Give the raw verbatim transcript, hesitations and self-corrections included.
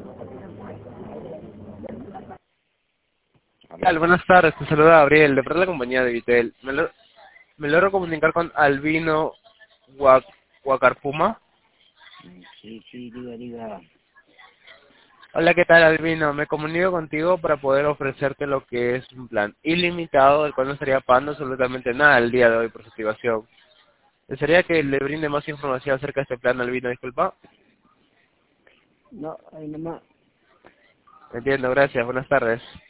¿Qué tal? Buenas tardes, te saluda Gabriel, de parte de la compañía de Vitel. ¿Me, lo, me logro comunicar con Albino Huac- Huacarpuma? Sí, sí, diga, diga. Hola, ¿qué tal, Albino? Me comunico contigo para poder ofrecerte lo que es un plan ilimitado, del cual no estaría pagando absolutamente nada el día de hoy por su activación. ¿Desearía que le brinde más información acerca de este plan, Albino? Disculpa. No, ahí nomás. Entiendo, gracias. Buenas tardes.